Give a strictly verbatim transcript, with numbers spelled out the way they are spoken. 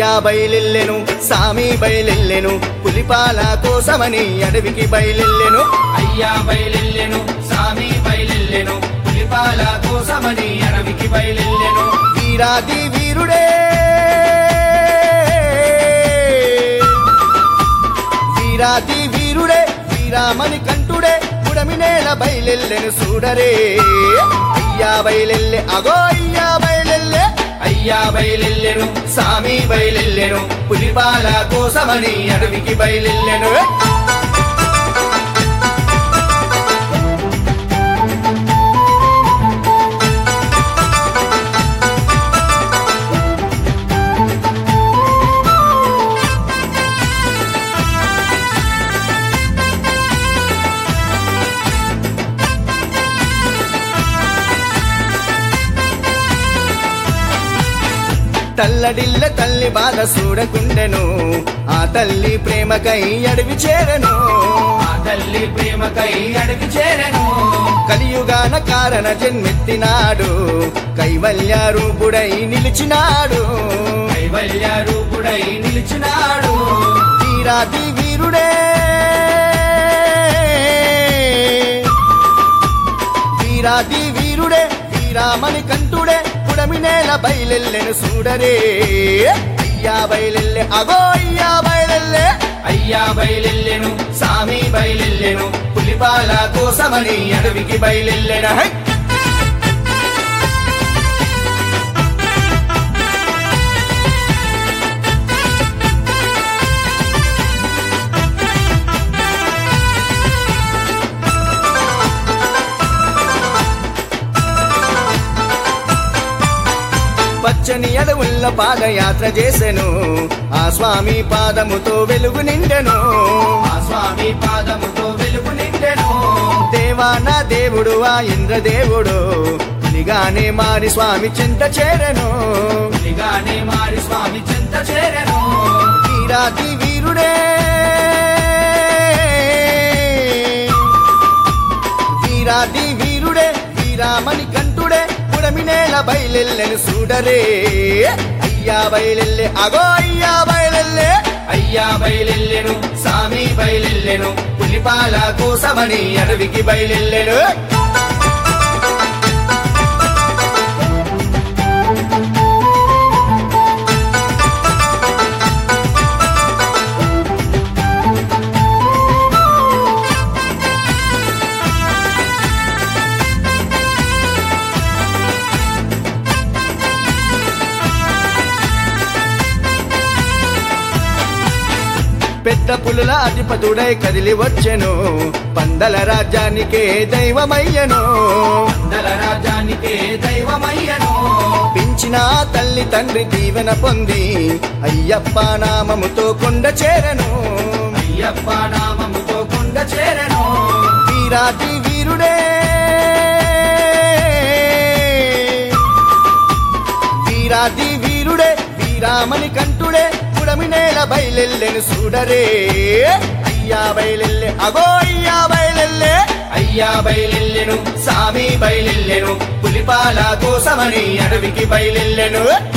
అయ్యా బయలెల్లెను సామి బయలెల్లెను పులిపాల కోసమని అడవికి బయలెల్లెను అయ్యా బయలెల్లెను సామి బయలెల్లెను పులిపాల కోసమని అడవికి బయలెల్లెను వీరాది వీరుడే వీరాది వీరుడే వీరామణి కంఠుడే పుడమి నేల బయలెల్లెను చూడరే అయ్యా బయలెల్లె అగో అయ్యా బయలెల్లె అయ్యా బయలెల్లెను సామి బయలెల్లెను పులిపాల కోసమని అడవికి బయలెల్లెను తల్లడిల్ల తల్లి బాధ చూడకుండెను ఆ తల్లి ప్రేమకై అడవి చేరెను ఆ తల్లి ప్రేమకై అడవి చేరెను కలియుగాన కారణ జన్మెత్తినాడు కైవల్య రూపుడై నిలిచినాడు కైవల్య రూపుడై నిలిచినాడు వీరాది వీరుడే వీరాది వీరుడే వీరామణి కంఠుడే పుడమి నేల బయలెల్లెను చూడరే అయ్యా బయలెల్లె అగో అయ్యా బయలెల్లె అయ్యా బయలెల్లెను సామి బయలెల్లెను పులిపాల కోసమని అడవికి బయలెల్లెను హై! పచ్చని అడవుల్ల పాదయాత్ర చేసెను ఆ స్వామి పాదముతో వెలుగు నిండెను ఆ స్వామి పాదముతో వెలుగు నిండెను దేవాన దేవుడు ఆ ఇంద్రదేవుడు పులిగానే మారి స్వామి చింత చేరెను పులిగానే మారి స్వామి చింత చేరెను వీరాది వీరుడే వీరాది వీరుడే వీరామణి కంఠుడే పుడమి నేల బయలెల్లెను చూడరే అయ్యా బయలెల్లె అగో అయ్యా బయలెల్లె అయ్యా బయలెల్లెను సామి బయలెల్లెను పులిపాల కోసమని అడవికి బయలెల్లెను పెద్ద పులుల అధిపతుడై కదిలి వచ్చెను పందల రాజ్యానికే దైవమయ్యను అందల రాజ్యానికే దైవమయ్యను పెంచిన తల్లి తండ్రి దీవెన పొంది అయ్యప్ప నామముతో కొండ చేరెను అయ్యప్ప నామముతో కొండ చేరెను వీరాది వీరుడే వీరాది వీరుడే వీరామణి కంఠుడే పుడమి నేల బయలెల్లెను చూడరే అయ్యా బయలెల్లె అగో అయ్యా బయలెల్లె అయ్యా బయలెల్లెను సామి బయలెల్లెను పులిపాల కోసమని అడవికి బయలెల్లెను